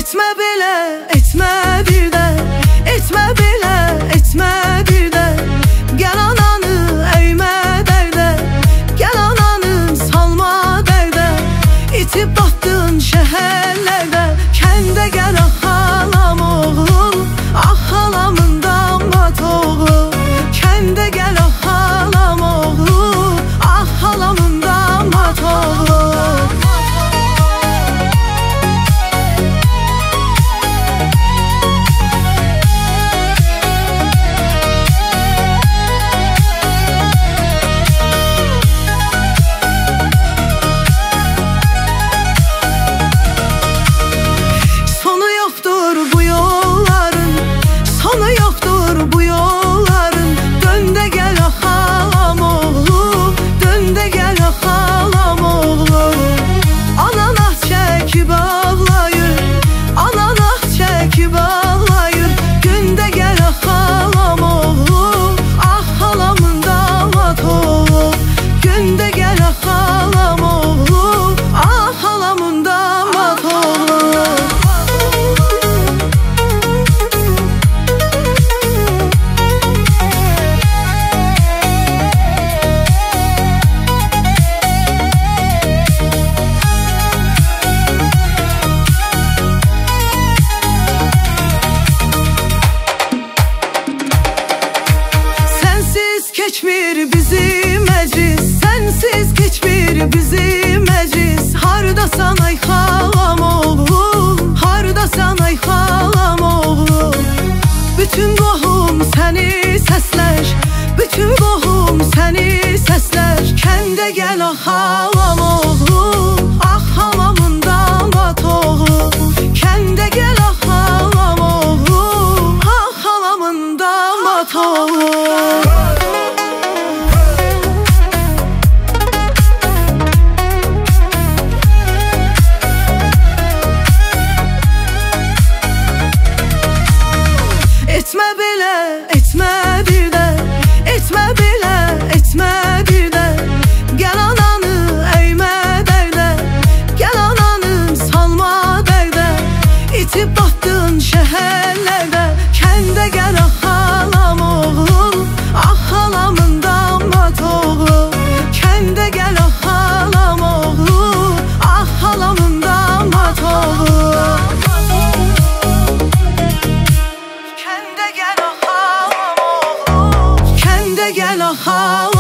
Etme belə, etmə bir də, etmə belə, etmə bir də. Gəl ananı əymə dərdə, gəl ananı salma dərdə. İtib batdın şəhərlərdə, kəndə gəl ah xalam oğul, ah xalamın damat oğul. Kəndə gəl ah xalam oğul, ah xalamın damat oğul. Keçmir bizim məclis, sənsiz keçmir bizim məclis. Hardasan ay xalam oğlum, hardasan ay xalam oğlum. Bütün qohum səni səslər, bütün qohum səni səslər. Kəndə gəl ah xalam oğlum, ah xalamın damat oğlum. Kəndə gəl ah xalam oğlum, ah xalamın damat oğlum. Etmə belə, etmə bir də, etmə belə, etmə bir də. Gəl ananı əymə dərdə, gəl ananı salma dərdə. İtib batdın şəhərlərdə, kəndə gəl ah xalam oğul, ah xalamın damat oğul. Kəndə gəl ah xalam oğul, ah xalamın damat oğul. Gəl ah xalam.